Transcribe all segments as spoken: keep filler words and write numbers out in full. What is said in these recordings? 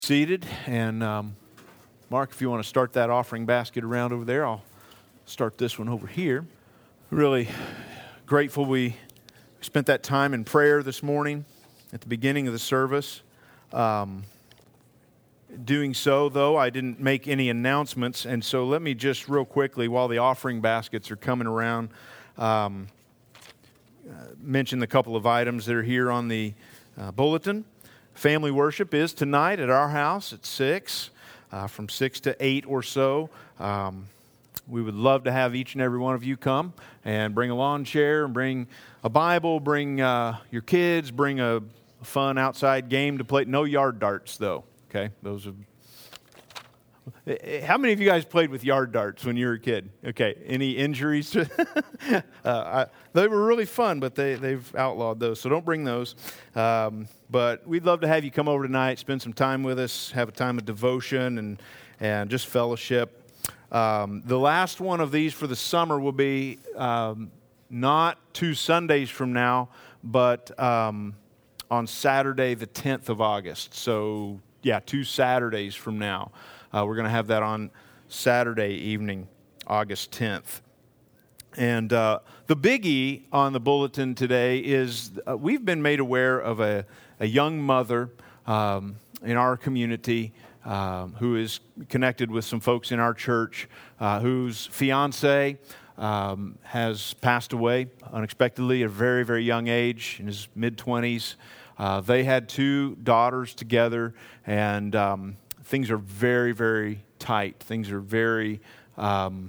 Seated, and um, Mark, if you want to start that offering basket around over there, I'll start this one over here. Really grateful we spent that time in prayer this morning at the beginning of the service. Um, doing so, though, I didn't make any announcements, and so let me just real quickly, while the offering baskets are coming around, um, uh, mention the couple of items that are here on the uh, bulletin. Family worship is tonight at our house at six, uh, from six to eight or so. Um, we would love to have each and every one of you come and bring a lawn chair and bring a Bible, bring uh, your kids, bring a fun outside game to play. No yard darts, though. Okay, those are. How many of you guys played with yard darts when you were a kid? Okay, any injuries? uh, I, they were really fun, but they, they've outlawed those, so don't bring those. Um, but we'd love to have you come over tonight, spend some time with us, have a time of devotion and, and just fellowship. Um, the last one of these for the summer will be um, not two Sundays from now, but um, on Saturday the tenth of August. So, yeah, two Saturdays from now. Uh, we're going to have that on Saturday evening, August tenth. And uh, the biggie on the bulletin today is uh, we've been made aware of a, a young mother um, in our community um, who is connected with some folks in our church uh, whose fiance um, has passed away unexpectedly at a very, very young age, in his mid-twenties. Uh, they had two daughters together, and um, things are very, very tight. Things are very um,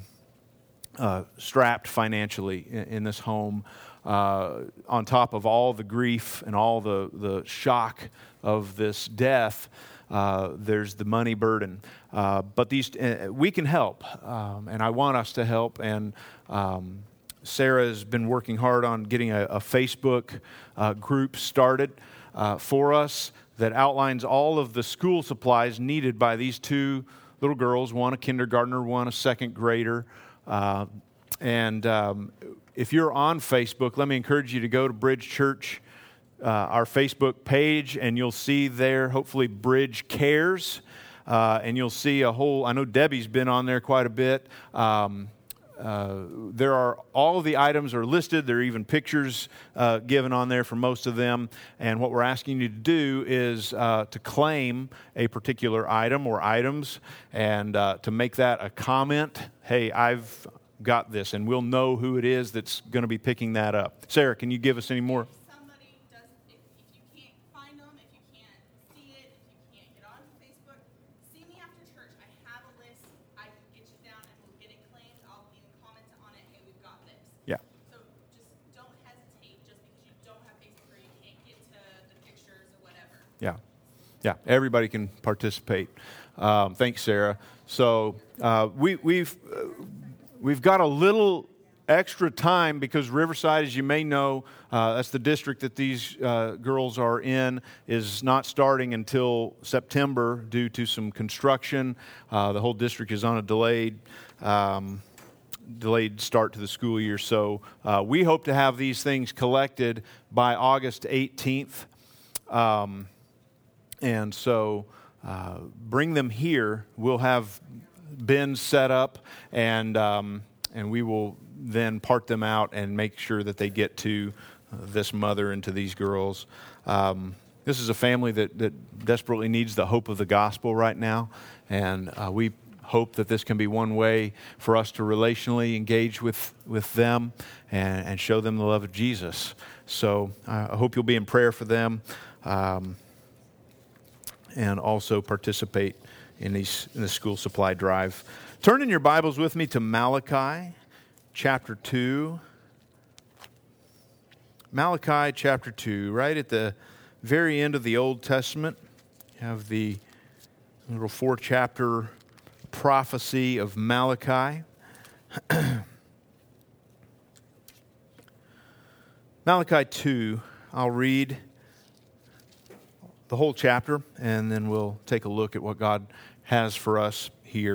uh, strapped financially in, in this home. Uh, on top of all the grief and all the, the shock of this death, uh, there's the money burden. Uh, but these uh, we can help, um, and I want us to help. And um, Sarah has been working hard on getting a, a Facebook uh, group started uh, for us that outlines all of the school supplies needed by these two little girls, one a kindergartner, one a second grader. Uh, and um, if you're on Facebook, let me encourage you to go to Bridge Church, uh, our Facebook page, and you'll see there, hopefully, Bridge Cares. Uh, and you'll see a whole, I know Debbie's been on there quite a bit. Um, Uh, there are, all of the items are listed. There are even pictures uh, given on there for most of them. And what we're asking you to do is uh, to claim a particular item or items and uh, to make that a comment. Hey, I've got this, and we'll know who it is that's going to be picking that up. Sarah, can you give us any more? Somebody does, if, if you can't find them, if you can't see it, if you can't get on Facebook, see me after church. I have a list. I can get you down and we'll get it claimed. I'll even comment on it. Hey, we've got this. Yeah. So just don't hesitate just because you don't have Facebook or you can't get to the pictures or whatever. Yeah. Yeah, everybody can participate. Um, thanks, Sarah. So uh, we, we've uh, we've got a little extra time because Riverside, as you may know, uh, that's the district that these uh, girls are in, is not starting until September due to some construction. Uh, the whole district is on a delayed um, delayed start to the school year. So uh, we hope to have these things collected by August eighteenth. Um, and so uh, bring them here. We'll have bins set up, and um, and we will then part them out and make sure that they get to uh, this mother and to these girls. Um, this is a family that, that desperately needs the hope of the gospel right now, and uh, we hope that this can be one way for us to relationally engage with, with them and, and show them the love of Jesus. So uh, I hope you'll be in prayer for them um, and also participate in these in the school supply drive. Turn in your Bibles with me to Malachi chapter two. Malachi chapter two, right at the very end of the Old Testament. You have the little four-chapter prophecy of Malachi. Malachi two, I'll read the whole chapter, and then we'll take a look at what God has for us here.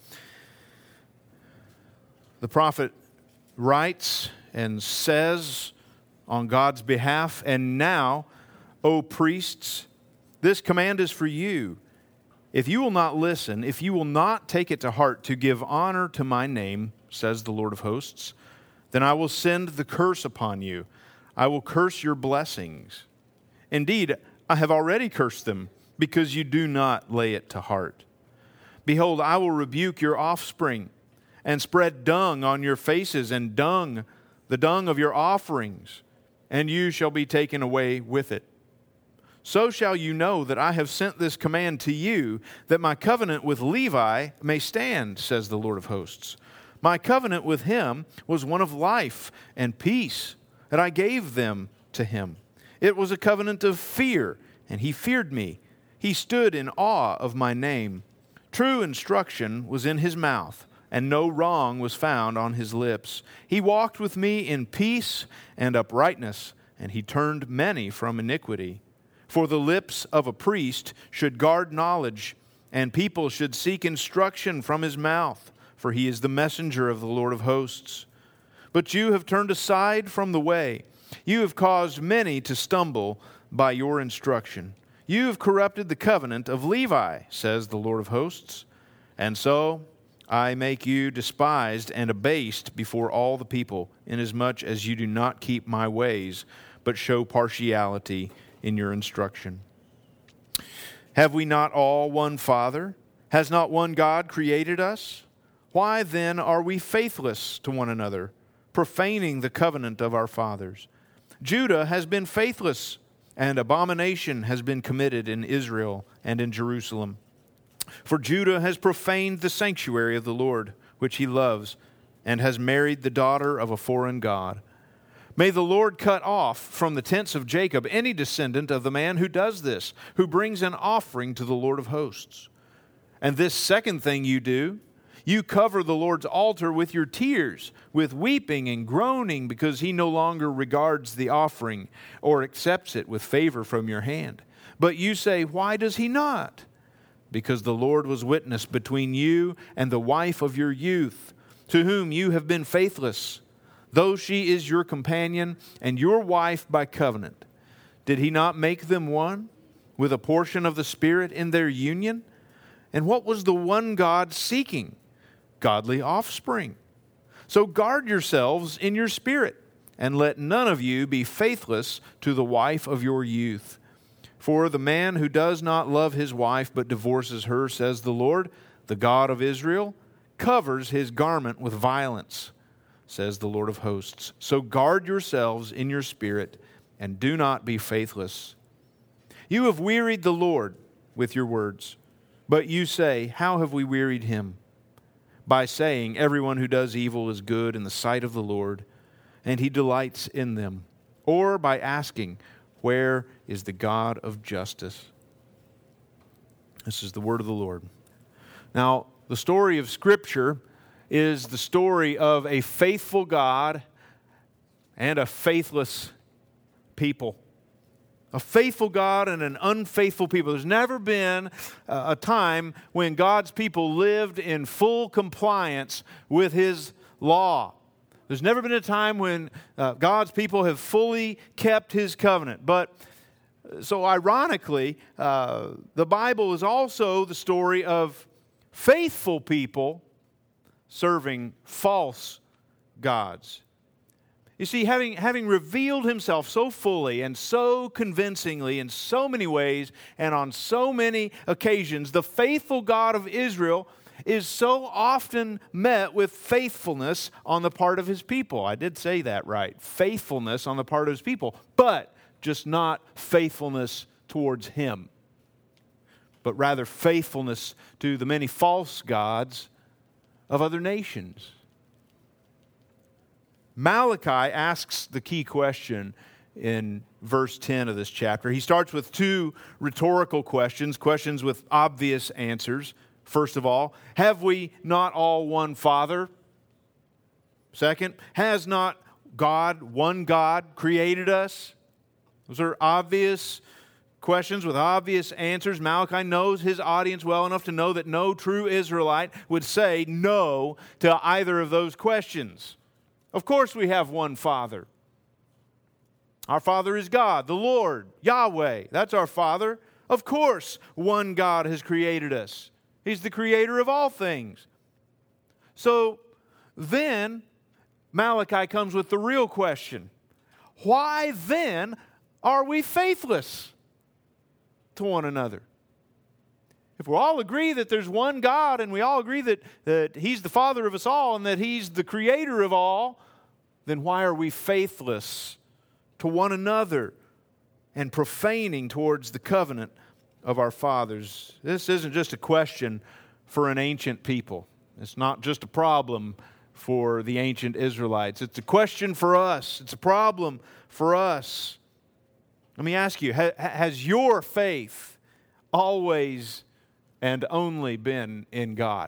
The prophet writes and says on God's behalf, "And now, O priests, this command is for you. If you will not listen, if you will not take it to heart to give honor to my name, says the Lord of hosts, then I will send the curse upon you. I will curse your blessings. Indeed, I have already cursed them, because you do not lay it to heart. Behold, I will rebuke your offspring, and spread dung on your faces, and dung, the dung of your offerings, and you shall be taken away with it. So shall you know that I have sent this command to you, that my covenant with Levi may stand, says the Lord of hosts. My covenant with him was one of life and peace, that I gave them to him. It was a covenant of fear, and he feared me. He stood in awe of my name. True instruction was in his mouth, and no wrong was found on his lips. He walked with me in peace and uprightness, and he turned many from iniquity. For the lips of a priest should guard knowledge, and people should seek instruction from his mouth, for he is the messenger of the Lord of hosts. But you have turned aside from the way. You have caused many to stumble by your instruction. You have corrupted the covenant of Levi, says the Lord of hosts. And so I make you despised and abased before all the people, inasmuch as you do not keep my ways, but show partiality in your instruction. Have we not all one Father? Has not one God created us? Why then are we faithless to one another, profaning the covenant of our fathers? Judah has been faithless, and abomination has been committed in Israel and in Jerusalem. For Judah has profaned the sanctuary of the Lord, which he loves, and has married the daughter of a foreign god. May the Lord cut off from the tents of Jacob any descendant of the man who does this, who brings an offering to the Lord of hosts. And this second thing you do, you cover the Lord's altar with your tears, with weeping and groaning, because he no longer regards the offering or accepts it with favor from your hand. But you say, why does he not? Because the Lord was witness between you and the wife of your youth, to whom you have been faithless, though she is your companion and your wife by covenant. Did he not make them one, with a portion of the Spirit in their union? And what was the one God seeking? Godly offspring. So guard yourselves in your spirit, and let none of you be faithless to the wife of your youth. For the man who does not love his wife but divorces her, says the Lord, the God of Israel, covers his garment with violence, says the Lord of hosts. So guard yourselves in your spirit, and do not be faithless. You have wearied the Lord with your words, but you say, how have we wearied him? By saying, everyone who does evil is good in the sight of the Lord, and he delights in them. Or by asking, where is the God of justice? This is the word of the Lord. Now, the story of Scripture is the story of a faithful God and a faithless people. A faithful God and an unfaithful people. There's never been a time when God's people lived in full compliance with His law. There's never been a time when uh, God's people have fully kept His covenant. But so ironically, uh, the Bible is also the story of faithful people serving false gods. You see, having, having revealed Himself so fully and so convincingly in so many ways and on so many occasions, the faithful God of Israel is so often met with faithfulness on the part of His people. I did say that right. Faithfulness on the part of His people, but just not faithfulness towards Him, but rather faithfulness to the many false gods of other nations. Malachi asks the key question in verse ten of this chapter. He starts with two rhetorical questions, questions with obvious answers. First of all, have we not all one Father? Second, has not God, one God, created us? Those are obvious questions with obvious answers. Malachi knows his audience well enough to know that no true Israelite would say no to either of those questions. Of course we have one Father. Our Father is God, the Lord, Yahweh. That's our Father. Of course, one God has created us. He's the creator of all things. So then, Malachi comes with the real question. Why then are we faithless to one another? If we all agree that there's one God and we all agree that, that He's the Father of us all and that He's the creator of all, then why are we faithless to one another and profaning towards the covenant of our fathers? This isn't just a question for an ancient people. It's not just a problem for the ancient Israelites. It's a question for us. It's a problem for us. Let me ask you, ha- has your faith always and only been in God?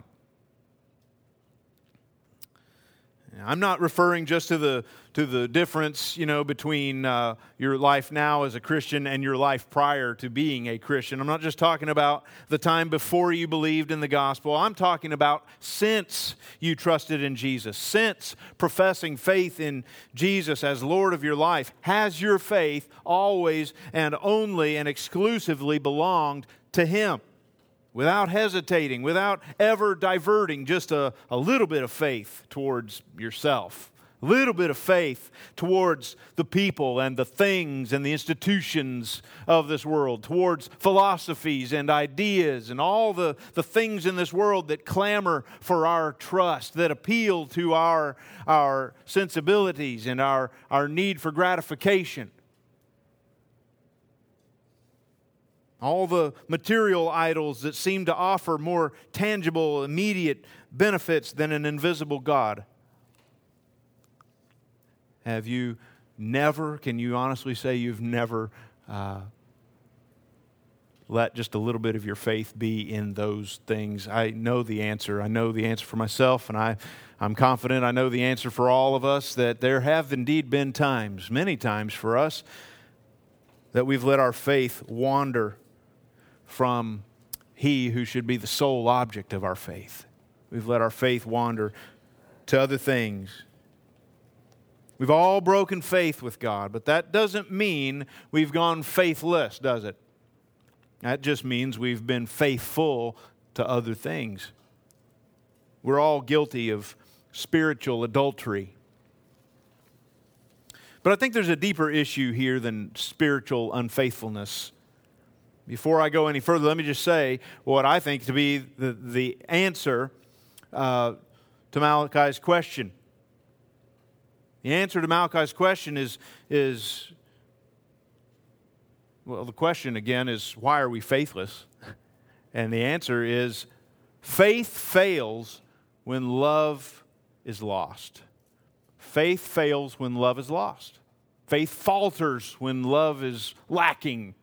I'm not referring just to the to the difference, you know, between uh, your life now as a Christian and your life prior to being a Christian. I'm not just talking about the time before you believed in the gospel. I'm talking about since you trusted in Jesus, since professing faith in Jesus as Lord of your life. Has your faith always and only and exclusively belonged to Him? Without hesitating, without ever diverting just a, a little bit of faith towards yourself, a little bit of faith towards the people and the things and the institutions of this world, towards philosophies and ideas and all the, the things in this world that clamor for our trust, that appeal to our, our sensibilities and our, our need for gratification. All the material idols that seem to offer more tangible, immediate benefits than an invisible God. Have you never, can you honestly say you've never uh, let just a little bit of your faith be in those things? I know the answer. I know the answer for myself, and I, I'm confident I know the answer for all of us, that there have indeed been times, many times for us, that we've let our faith wander from He who should be the sole object of our faith. We've let our faith wander to other things. We've all broken faith with God, but that doesn't mean we've gone faithless, does it? That just means we've been faithful to other things. We're all guilty of spiritual adultery. But I think there's a deeper issue here than spiritual unfaithfulness. Before I go any further, let me just say what I think to be the, the answer uh, to Malachi's question. The answer to Malachi's question is, is, well, the question again is, why are we faithless? And the answer is, faith fails when love is lost. Faith fails when love is lost. Faith falters when love is lacking.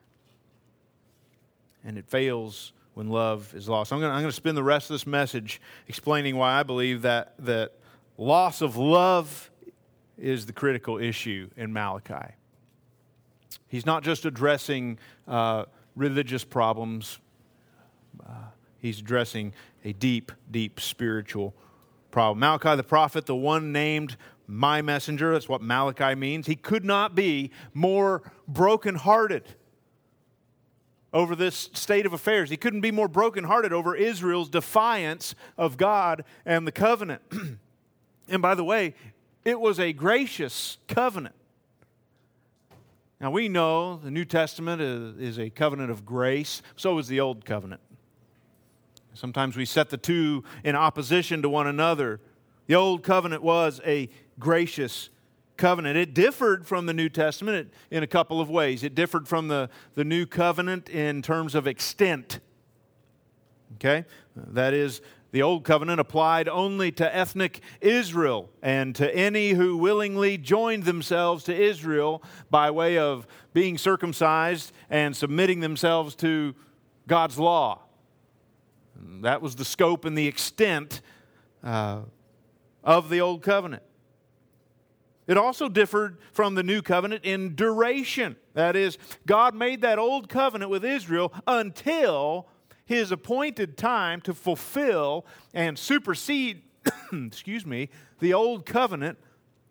And it fails when love is lost. I'm going to, I'm going to spend the rest of this message explaining why I believe that, that loss of love is the critical issue in Malachi. He's not just addressing uh, religious problems. Uh, he's addressing a deep, deep spiritual problem. Malachi the prophet, the one named my messenger, that's what Malachi means. He could not be more brokenhearted over this state of affairs. He couldn't be more brokenhearted over Israel's defiance of God and the covenant. And by the way, it was a gracious covenant. Now we know the New Testament is, is a covenant of grace. So is the Old Covenant. Sometimes we set the two in opposition to one another. The Old Covenant was a gracious covenant. It differed from the New Testament in a couple of ways. It differed from the, the New Covenant in terms of extent. Okay? That is, the Old Covenant applied only to ethnic Israel and to any who willingly joined themselves to Israel by way of being circumcised and submitting themselves to God's law. That was the scope and the extent uh, of the Old Covenant. It also differed from the New Covenant in duration. That is, God made that Old Covenant with Israel until His appointed time to fulfill and supersede, excuse me, the Old Covenant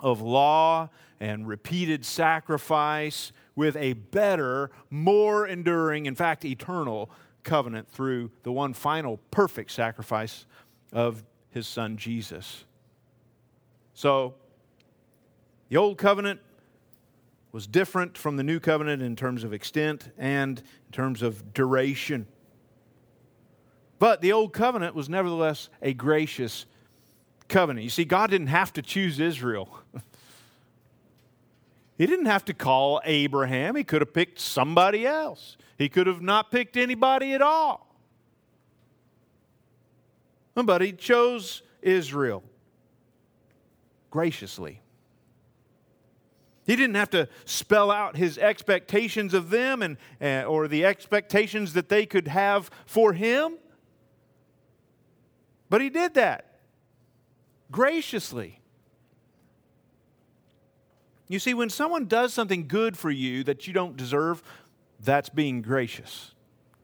of law and repeated sacrifice with a better, more enduring, in fact, eternal covenant through the one final perfect sacrifice of His Son Jesus. So, the Old Covenant was different from the New Covenant in terms of extent and in terms of duration. But the Old Covenant was nevertheless a gracious covenant. You see, God didn't have to choose Israel. He didn't have to call Abraham. He could have picked somebody else. He could have not picked anybody at all. But He chose Israel graciously. He didn't have to spell out His expectations of them and uh, or the expectations that they could have for Him. But He did that graciously. You see, when someone does something good for you that you don't deserve, that's being gracious.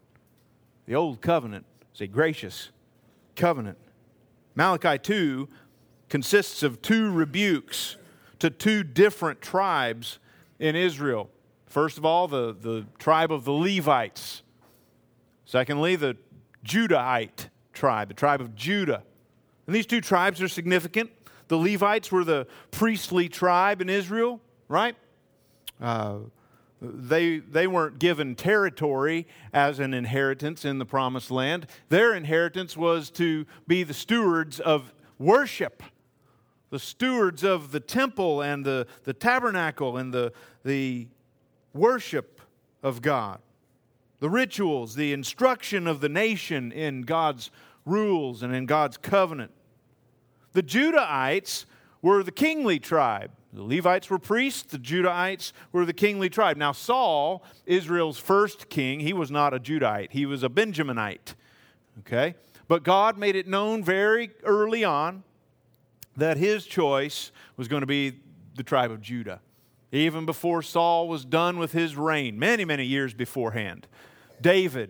The Old Covenant is a gracious covenant. Malachi two consists of two rebukes to two different tribes in Israel. First of all, the, the tribe of the Levites. Secondly, the Judahite tribe, the tribe of Judah. And these two tribes are significant. The Levites were the priestly tribe in Israel, right? Uh, they, they weren't given territory as an inheritance in the Promised Land. Their inheritance was to be the stewards of worship, the stewards of the temple and the, the tabernacle and the, the worship of God, the rituals, the instruction of the nation in God's rules and in God's covenant. The Judahites were the kingly tribe. The Levites were priests. The Judahites were the kingly tribe. Now Saul, Israel's first king, he was not a Judahite. He was a Benjaminite. Okay? But God made it known very early on that His choice was going to be the tribe of Judah. Even before Saul was done with his reign, many, many years beforehand. David,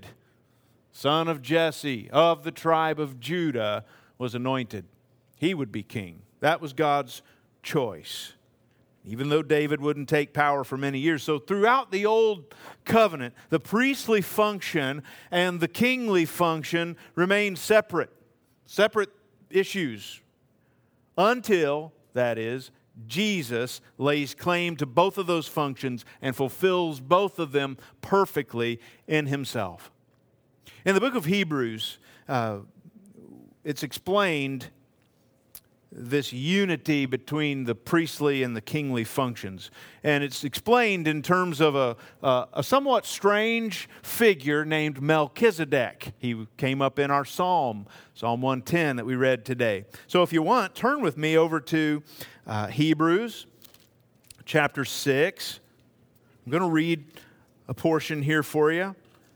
son of Jesse, of the tribe of Judah, was anointed. He would be king. That was God's choice. Even though David wouldn't take power for many years. So throughout the Old Covenant, the priestly function and the kingly function remained separate. Separate issues. Until, that is, Jesus lays claim to both of those functions and fulfills both of them perfectly in Himself. In the book of Hebrews, uh, it's explained this unity between the priestly and the kingly functions. And it's explained in terms of a, a, a somewhat strange figure named Melchizedek. He came up in our psalm, Psalm one ten that we read today. So if you want, turn with me over to uh, Hebrews chapter six. I'm going to read a portion here for you.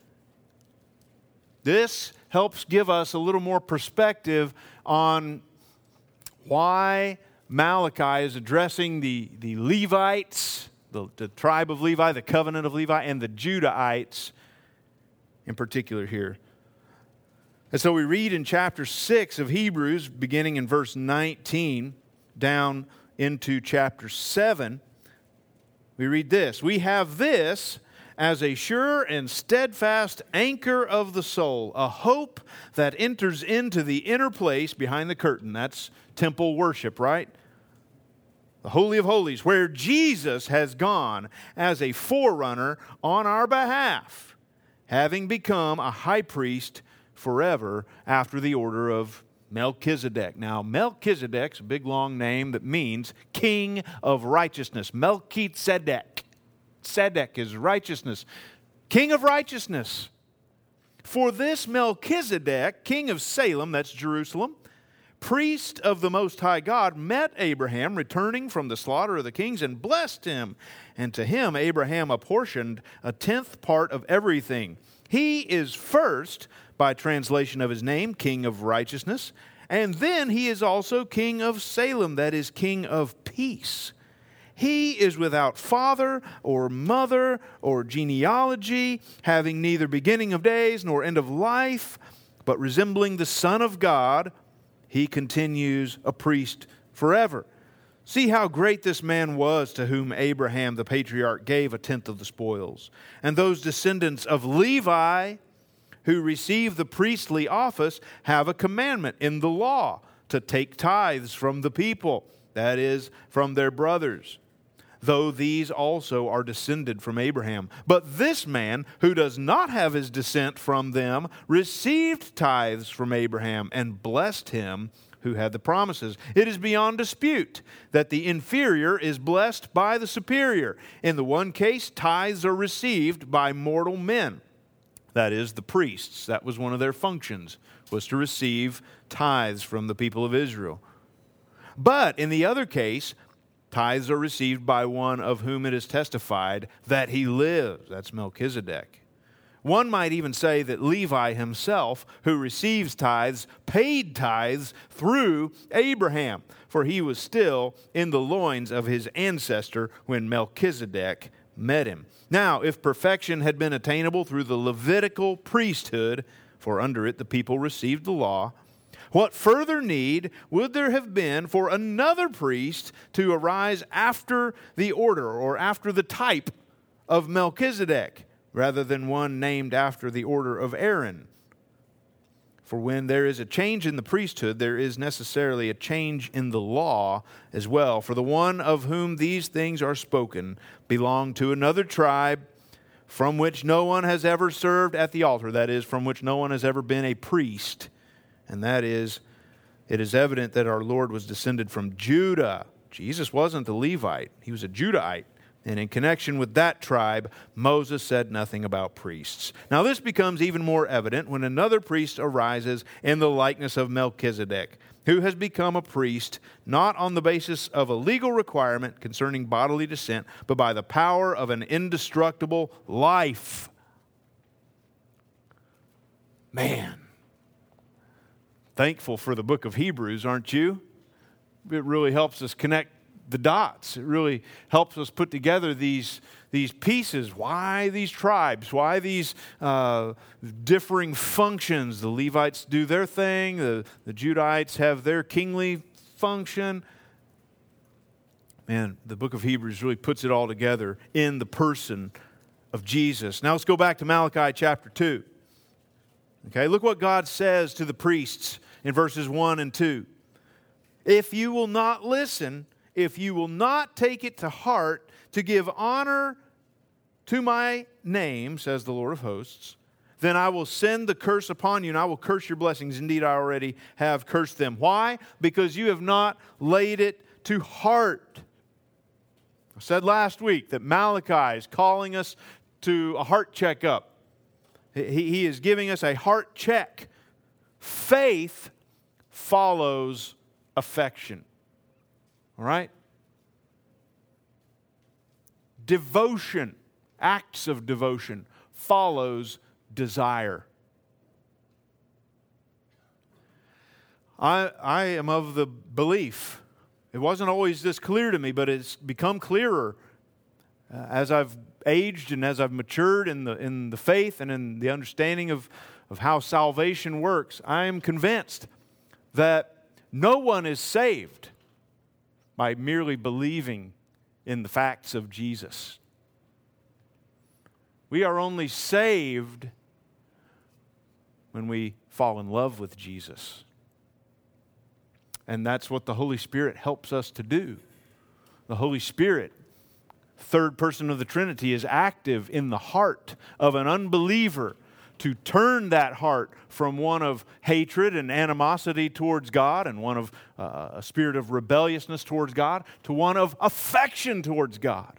This helps give us a little more perspective on why Malachi is addressing the, the Levites, the, the tribe of Levi, the covenant of Levi, and the Judahites in particular here. And so we read in chapter six of Hebrews, beginning in verse nineteen, down into chapter seven, we read this: "We have this as a sure and steadfast anchor of the soul, a hope that enters into the inner place behind the curtain." That's temple worship, right? The Holy of Holies, where Jesus has gone as a forerunner on our behalf, having become a high priest forever after the order of Melchizedek. Now, Melchizedek's a big long name that means king of righteousness. Melchizedek. Tzedek is righteousness. King of righteousness. For this Melchizedek, king of Salem, that's Jerusalem, priest of the Most High God, met Abraham returning from the slaughter of the kings and blessed him. And to him Abraham apportioned a tenth part of everything. He is first, by translation of his name, king of righteousness. And then he is also king of Salem, that is, king of peace. He is without father or mother or genealogy, having neither beginning of days nor end of life, but resembling the Son of God, he continues a priest forever. See how great this man was, to whom Abraham the patriarch gave a tenth of the spoils. And those descendants of Levi who receive the priestly office have a commandment in the law to take tithes from the people, that is, from their brothers, though these also are descended from Abraham. But this man, who does not have his descent from them, received tithes from Abraham and blessed him who had the promises. It is beyond dispute that the inferior is blessed by the superior. In the one case, tithes are received by mortal men, that is, the priests. That was one of their functions, was to receive tithes from the people of Israel. But in the other case, tithes are received by one of whom it is testified that he lives. That's Melchizedek. One might even say that Levi himself, who receives tithes, paid tithes through Abraham, for he was still in the loins of his ancestor when Melchizedek met him. Now, if perfection had been attainable through the Levitical priesthood, for under it the people received the law, what further need would there have been for another priest to arise after the order or after the type of Melchizedek, rather than one named after the order of Aaron? For when there is a change in the priesthood, there is necessarily a change in the law as well. For the one of whom these things are spoken belonged to another tribe, from which no one has ever served at the altar, that is, from which no one has ever been a priest. And that is, it is evident that our Lord was descended from Judah. Jesus wasn't a Levite, he was a Judahite. And in connection with that tribe, Moses said nothing about priests. Now this becomes even more evident when another priest arises in the likeness of Melchizedek, who has become a priest not on the basis of a legal requirement concerning bodily descent, but by the power of an indestructible life. Man, thankful for the book of Hebrews, aren't you? It really helps us connect the dots. It really helps us put together these, these pieces. Why these tribes? Why these uh, differing functions? The Levites do their thing. The, the Judahites have their kingly function. Man, the book of Hebrews really puts it all together in the person of Jesus. Now let's go back to Malachi chapter two. Okay, look what God says to the priests in verses one and two. If you will not listen, if you will not take it to heart to give honor to my name, says the Lord of hosts, then I will send the curse upon you, and I will curse your blessings. Indeed, I already have cursed them. Why? Because you have not laid it to heart. I said last week that Malachi is calling us to a heart checkup. He, he is giving us a heart check. Faith follows affection. All right? Devotion, acts of devotion, follows desire. I, I am of the belief, it wasn't always this clear to me, but it's become clearer uh, as I've aged and as I've matured in the, in the faith and in the understanding of, of how salvation works. I am convinced that no one is saved by merely believing in the facts of Jesus. We are only saved when we fall in love with Jesus. And that's what the Holy Spirit helps us to do. The Holy Spirit, third person of the Trinity, is active in the heart of an unbeliever to turn that heart from one of hatred and animosity towards God and one of uh, a spirit of rebelliousness towards God to one of affection towards God.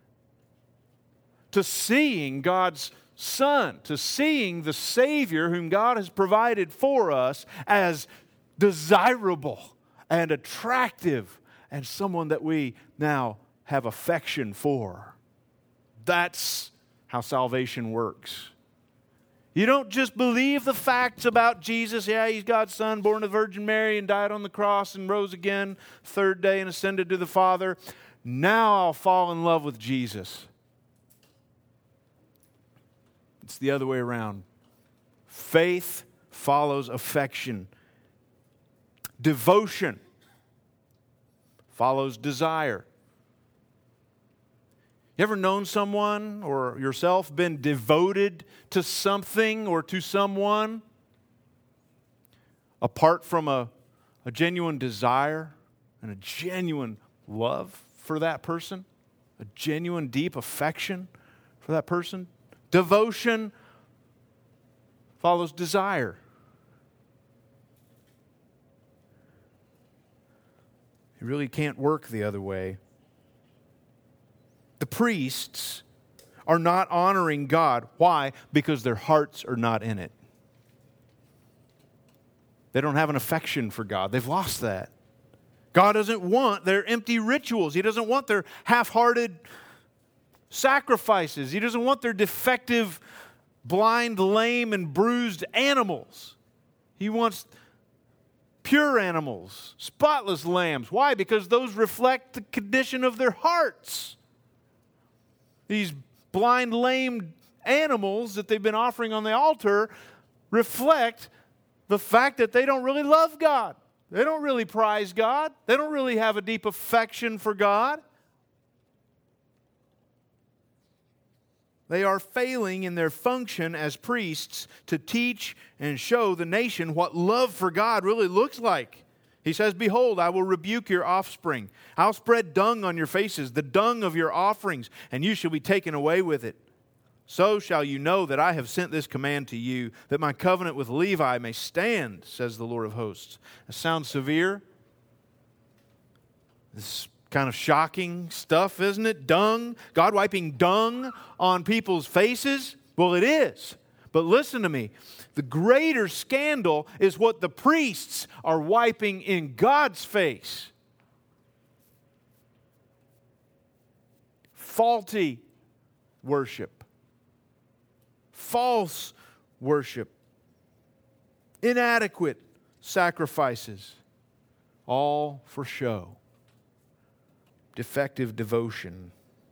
To seeing God's Son, to seeing the Savior whom God has provided for us as desirable and attractive and someone that we now have affection for. That's how salvation works. You don't just believe the facts about Jesus. Yeah, he's God's Son, born of the Virgin Mary and died on the cross and rose again third day and ascended to the Father. Now I'll fall in love with Jesus. It's the other way around. Faith follows affection. Devotion follows desire. You ever known someone or yourself been devoted to something or to someone apart from a, a genuine desire and a genuine love for that person? A genuine deep affection for that person? Devotion follows desire. It really can't work the other way. The priests are not honoring God. Why? Because their hearts are not in it. They don't have an affection for God. They've lost that. God doesn't want their empty rituals. He doesn't want their half-hearted sacrifices. He doesn't want their defective, blind, lame, and bruised animals. He wants pure animals, spotless lambs. Why? Because those reflect the condition of their hearts. These blind, lame animals that they've been offering on the altar reflect the fact that they don't really love God. They don't really prize God. They don't really have a deep affection for God. They are failing in their function as priests to teach and show the nation what love for God really looks like. He says, "Behold, I will rebuke your offspring. I'll spread dung on your faces, the dung of your offerings, and you shall be taken away with it. So shall you know that I have sent this command to you, that my covenant with Levi may stand, says the Lord of hosts." That sounds severe. This kind of shocking stuff, isn't it? Dung. God wiping dung on people's faces. Well, it is. But listen to me. The greater scandal is what the priests are wiping in God's face. Faulty worship. False worship. Inadequate sacrifices. All for show. Defective devotion.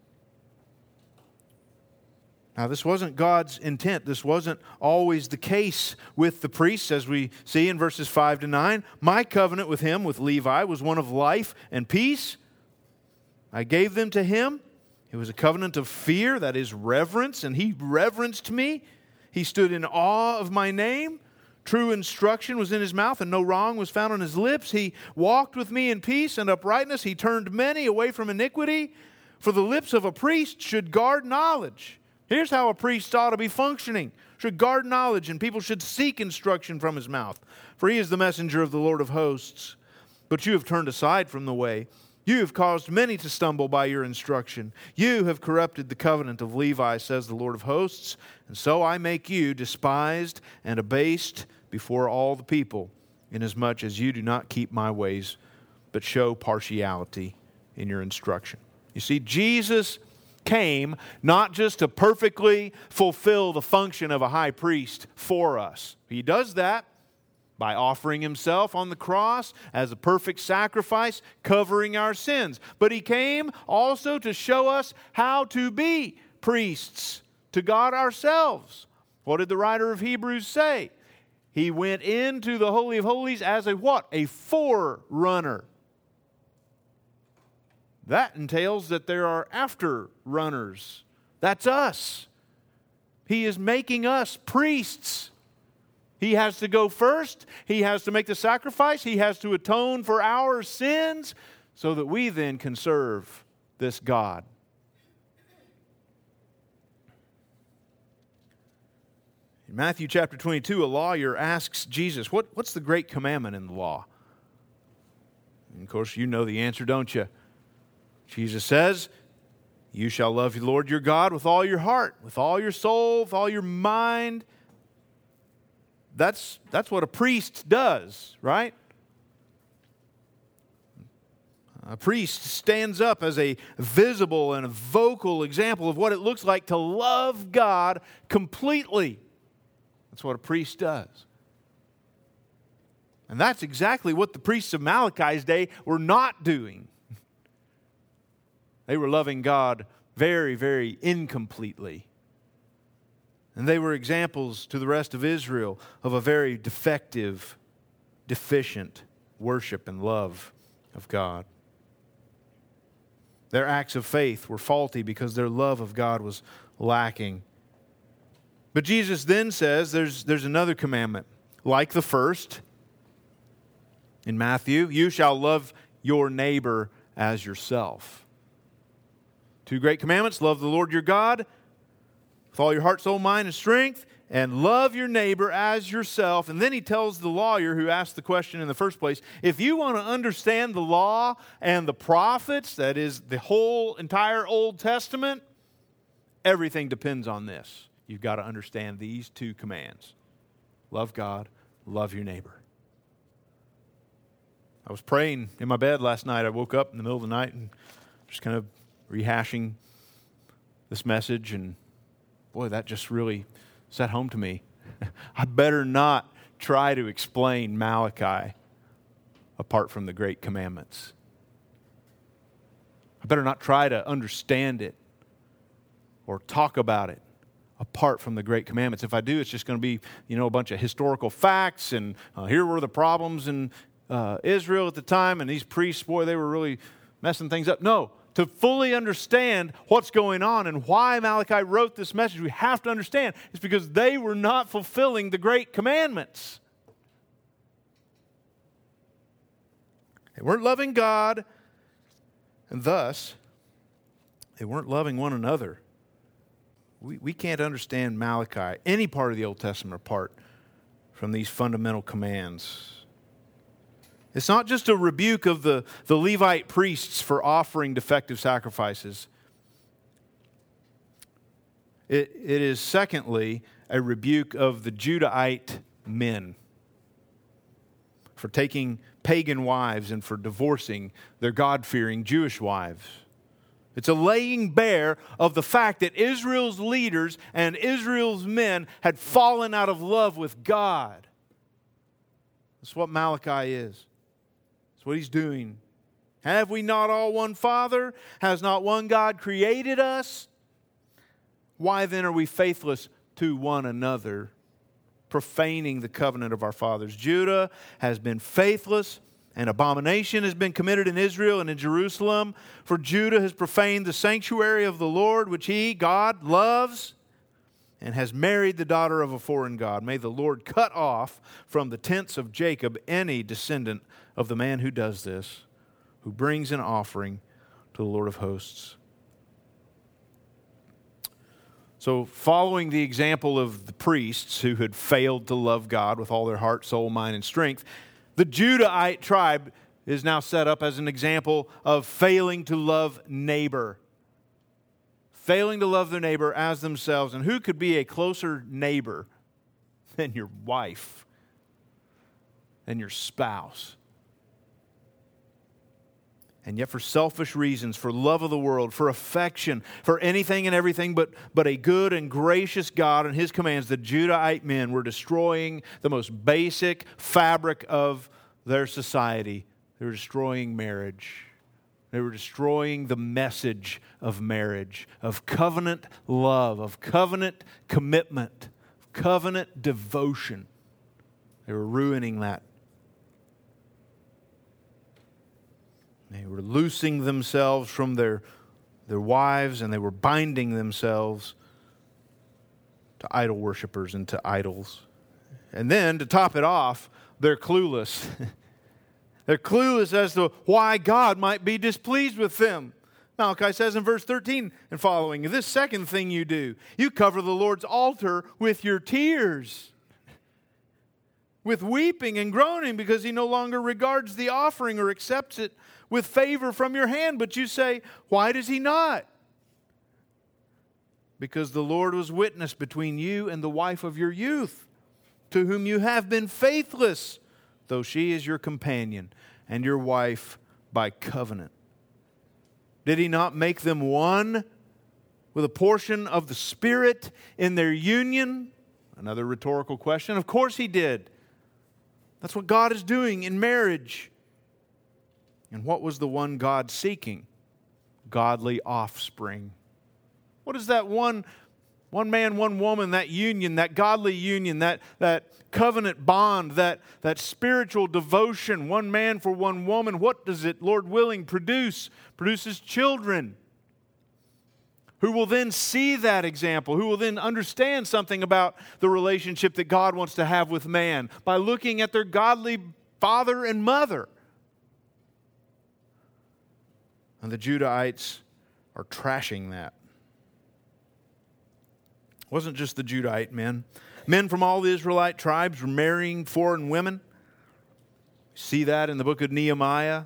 Now, this wasn't God's intent. This wasn't always the case with the priests, as we see in verses five to nine. My covenant with him, with Levi, was one of life and peace. I gave them to him. It was a covenant of fear, that is reverence, and he reverenced me. He stood in awe of my name. True instruction was in his mouth, and no wrong was found on his lips. He walked with me in peace and uprightness. He turned many away from iniquity. For the lips of a priest should guard knowledge. Here's how a priest ought to be functioning. Should guard knowledge, and people should seek instruction from his mouth. For he is the messenger of the Lord of hosts. But you have turned aside from the way. You have caused many to stumble by your instruction. You have corrupted the covenant of Levi, says the Lord of hosts. And so I make you despised and abased before all the people, inasmuch as you do not keep my ways, but show partiality in your instruction. You see, Jesus came not just to perfectly fulfill the function of a high priest for us. He does that by offering himself on the cross as a perfect sacrifice, covering our sins. But he came also to show us how to be priests to God ourselves. What did the writer of Hebrews say? He went into the Holy of Holies as a what? A forerunner. That entails that there are after-runners. That's us. He is making us priests. He has to go first. He has to make the sacrifice. He has to atone for our sins so that we then can serve this God. In Matthew chapter twenty-two, a lawyer asks Jesus, what, what's the great commandment in the law? And of course, you know the answer, don't you? Jesus says, you shall love the Lord your God with all your heart, with all your soul, with all your mind. That's, that's what a priest does, right? A priest stands up as a visible and a vocal example of what it looks like to love God completely. That's what a priest does. And that's exactly what the priests of Malachi's day were not doing. They were loving God very, very incompletely. And they were examples to the rest of Israel of a very defective, deficient worship and love of God. Their acts of faith were faulty because their love of God was lacking. But Jesus then says there's, there's another commandment. Like the first, in Matthew, you shall love your neighbor as yourself. Two great commandments: love the Lord your God with all your heart, soul, mind, and strength, and love your neighbor as yourself. And then he tells the lawyer who asked the question in the first place, if you want to understand the law and the prophets, that is the whole entire Old Testament, everything depends on this. You've got to understand these two commands. Love God, love your neighbor. I was praying in my bed last night. I woke up in the middle of the night and just kind of rehashing this message, and boy, that just really set home to me. I better not try to explain Malachi apart from the great commandments. I better not try to understand it or talk about it apart from the great commandments. If I do, it's just going to be, you know, a bunch of historical facts, and uh, here were the problems in uh, Israel at the time, and these priests, boy, they were really messing things up. No. To fully understand what's going on and why Malachi wrote this message, we have to understand it's because they were not fulfilling the great commandments. They weren't loving God, and thus, they weren't loving one another. We, we can't understand Malachi, any part of the Old Testament, apart from these fundamental commands. It's not just a rebuke of the, the Levite priests for offering defective sacrifices. It, it is, secondly, a rebuke of the Judahite men for taking pagan wives and for divorcing their God-fearing Jewish wives. It's a laying bare of the fact that Israel's leaders and Israel's men had fallen out of love with God. That's what Malachi is. That's what he's doing. Have we not all one Father? Has not one God created us? Why then are we faithless to one another, profaning the covenant of our fathers? Judah has been faithless, and abomination has been committed in Israel and in Jerusalem. For Judah has profaned the sanctuary of the Lord, which he, God, loves, and has married the daughter of a foreign god. May the Lord cut off from the tents of Jacob any descendant of the man who does this, who brings an offering to the Lord of hosts. So, following the example of the priests who had failed to love God with all their heart, soul, mind, and strength, the Judahite tribe is now set up as an example of failing to love neighbor. Failing to love their neighbor as themselves. And who could be a closer neighbor than your wife and your spouse? And yet for selfish reasons, for love of the world, for affection, for anything and everything but, but a good and gracious God and His commands, the Judahite men were destroying the most basic fabric of their society. They were destroying marriage. They were destroying the message of marriage, of covenant love, of covenant commitment, of covenant devotion. They were ruining that. They were loosing themselves from their, their wives, and they were binding themselves to idol worshipers and to idols. And then, to top it off, they're clueless. They're clueless as to why God might be displeased with them. Malachi says in verse thirteen and following, this second thing you do, you cover the Lord's altar with your tears, with weeping and groaning, because He no longer regards the offering or accepts it with favor from your hand. But you say, why does He not? Because the Lord was witness between you and the wife of your youth, to whom you have been faithless, though she is your companion and your wife by covenant. Did He not make them one with a portion of the Spirit in their union? Another rhetorical question. Of course He did. That's what God is doing in marriage. And what was the one God seeking? Godly offspring. What is that one One man, one woman, that union, that godly union, that, that covenant bond, that, that spiritual devotion, one man for one woman, what does it, Lord willing, produce? Produces children who will then see that example, who will then understand something about the relationship that God wants to have with man by looking at their godly father and mother. And the Judahites are trashing that. It wasn't just the Judahite men. Men from all the Israelite tribes were marrying foreign women. See that in the book of Nehemiah.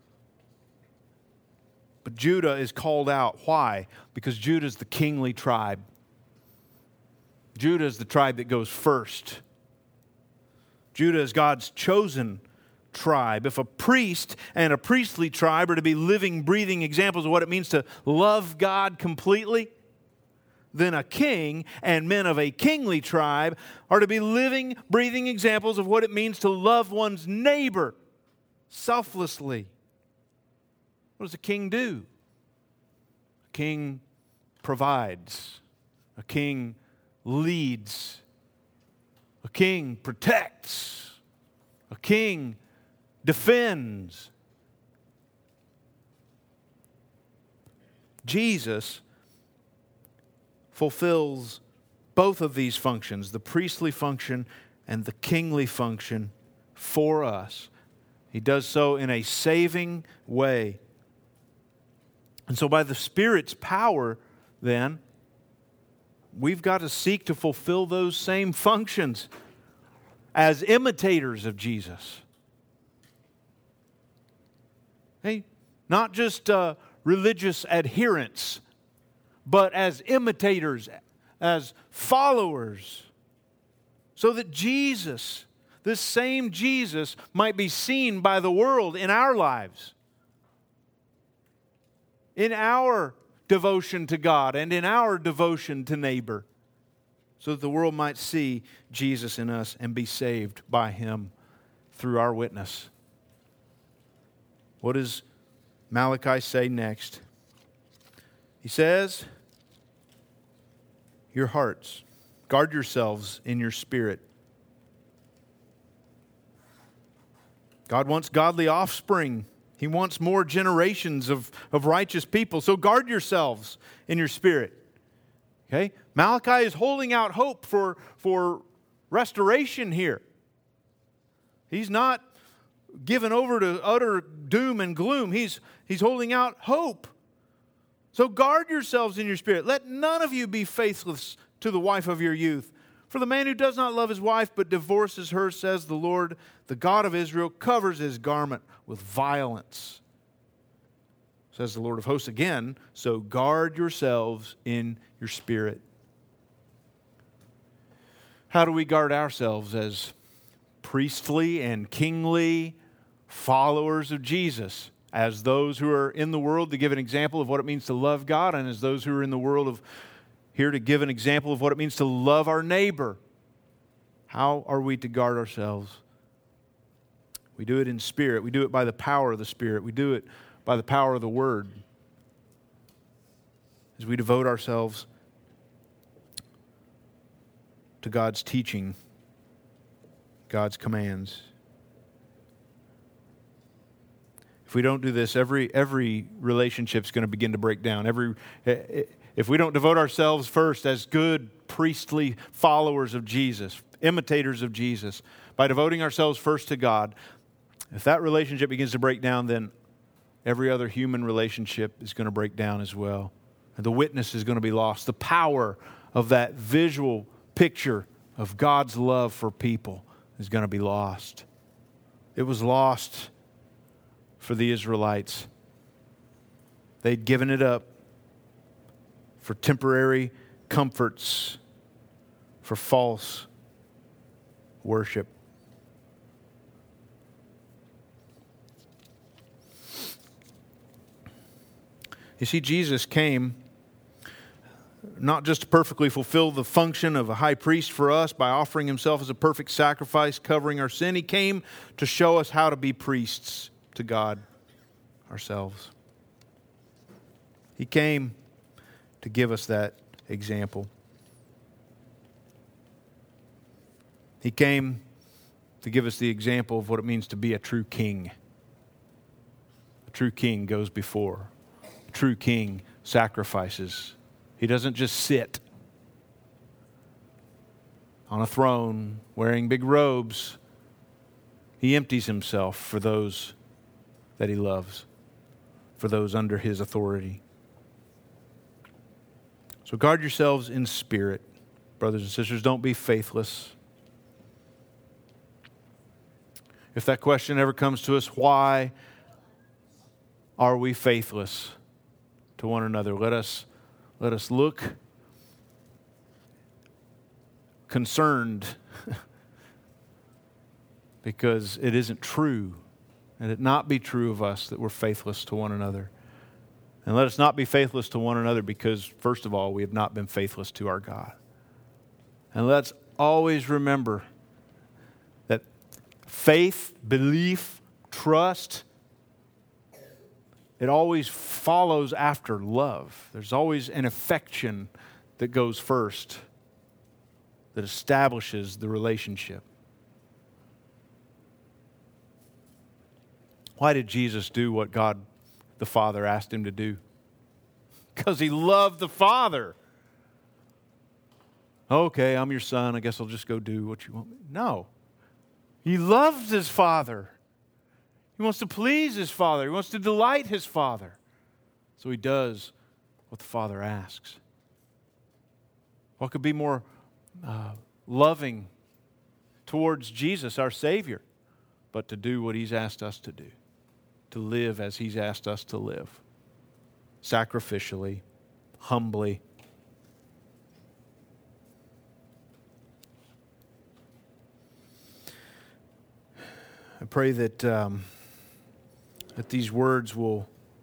But Judah is called out. Why? Because Judah is the kingly tribe. Judah is the tribe that goes first. Judah is God's chosen tribe. If a priest and a priestly tribe are to be living, breathing examples of what it means to love God completely, then a king and men of a kingly tribe are to be living, breathing examples of what it means to love one's neighbor selflessly. What does a king do? A king provides. A king leads. A king protects. A king defends. Jesus fulfills both of these functions, the priestly function and the kingly function, for us. He does so in a saving way. And so by the Spirit's power, then, we've got to seek to fulfill those same functions as imitators of Jesus. Hey, not just uh, religious adherents, but as imitators, as followers, so that Jesus, this same Jesus, might be seen by the world in our lives, in our devotion to God and in our devotion to neighbor, so that the world might see Jesus in us and be saved by Him through our witness. What does Malachi say next? He says, your hearts, guard yourselves in your spirit. God wants godly offspring. He wants more generations of, of righteous people. So guard yourselves in your spirit. Okay? Malachi is holding out hope for, for restoration here. He's not given over to utter doom and gloom. He's, he's holding out hope. So guard yourselves in your spirit. Let none of you be faithless to the wife of your youth. For the man who does not love his wife but divorces her, says the Lord, the God of Israel, covers his garment with violence. Says the Lord of hosts again, so guard yourselves in your spirit. How do we guard ourselves as priestly and kingly followers of Jesus? As those who are in the world to give an example of what it means to love God, and as those who are in the world of here to give an example of what it means to love our neighbor. How are we to guard ourselves? We do it in spirit. We do it by the power of the Spirit. We do it by the power of the Word. As we devote ourselves to God's teaching, God's commands. If we don't do this, every every relationship is going to begin to break down. Every if we don't devote ourselves first as good priestly followers of Jesus, imitators of Jesus, by devoting ourselves first to God, if that relationship begins to break down, then every other human relationship is going to break down as well. And the witness is going to be lost. The power of that visual picture of God's love for people is going to be lost. It was lost for the Israelites. They'd given it up for temporary comforts, for false worship. You see, Jesus came not just to perfectly fulfill the function of a high priest for us by offering himself as a perfect sacrifice covering our sin. He came to show us how to be priests to God ourselves. He came to give us that example. He came to give us the example of what it means to be a true king. A true king goes before. A true king sacrifices. He doesn't just sit on a throne wearing big robes. He empties himself for those that he loves, for those under his authority. So guard yourselves in spirit, brothers and sisters. Don't be faithless. If that question ever comes to us, why are we faithless to one another? Let us, let us look concerned because it isn't true. And it not be true of us that we're faithless to one another. And let us not be faithless to one another because, first of all, we have not been faithless to our God. And let's always remember that faith, belief, trust, it always follows after love. There's always an affection that goes first, that establishes the relationship. Why did Jesus do what God the Father asked him to do? Because he loved the Father. Okay, I'm your son. I guess I'll just go do what you want. No. He loves his Father. He wants to please his Father. He wants to delight his Father. So he does what the Father asks. What could be more uh, loving towards Jesus, our Savior, but to do what he's asked us to do? To live as he's asked us to live. Sacrificially, humbly. I pray that, um, that these words will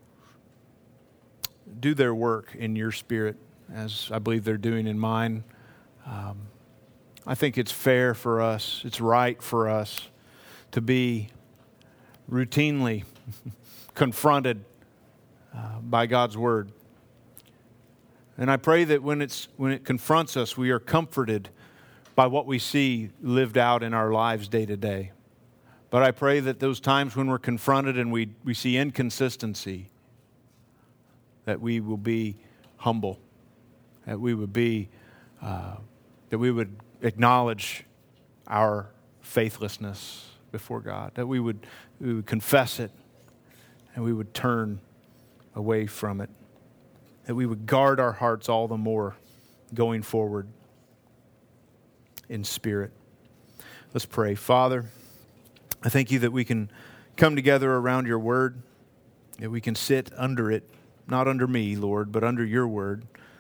do their work in your spirit, as I believe they're doing in mine. Um, I think it's fair for us, it's right for us to be routinely confronted uh, by God's Word. And I pray that when it's when it confronts us, we are comforted by what we see lived out in our lives day to day. But I pray that those times when we're confronted and we, we see inconsistency, that we will be humble, that we would be, uh, that we would acknowledge our faithlessness before God, that we would, we would confess it and we would turn away from it, that we would guard our hearts all the more going forward in spirit. Let's pray. Father, I thank you that we can come together around your word, that we can sit under it, not under me, Lord, but under your word,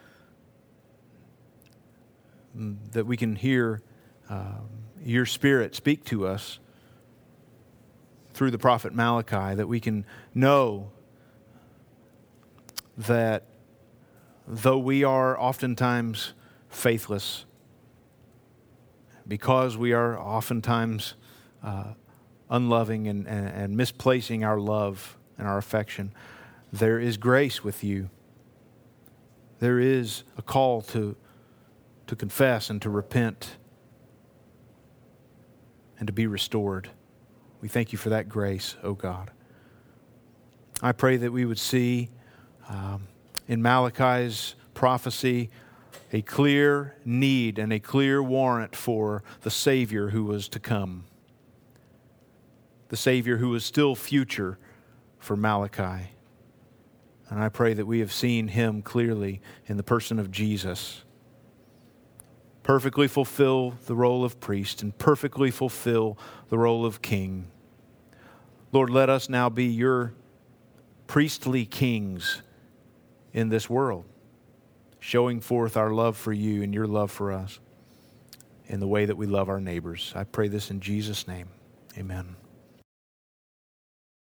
that we can hear um, your Spirit speak to us through the prophet Malachi, that we can know that though we are oftentimes faithless, because we are oftentimes uh, unloving and, and, and misplacing our love and our affection, there is grace with you. There is a call to, to confess and to repent and to be restored. We thank you for that grace, O God. I pray that we would see um, in Malachi's prophecy a clear need and a clear warrant for the Savior who was to come. The Savior who is still future for Malachi. And I pray that we have seen him clearly in the person of Jesus. Perfectly fulfill the role of priest and perfectly fulfill the role of king. Lord, let us now be your priestly kings in this world, showing forth our love for you and your love for us in the way that we love our neighbors. I pray this in Jesus' name. Amen.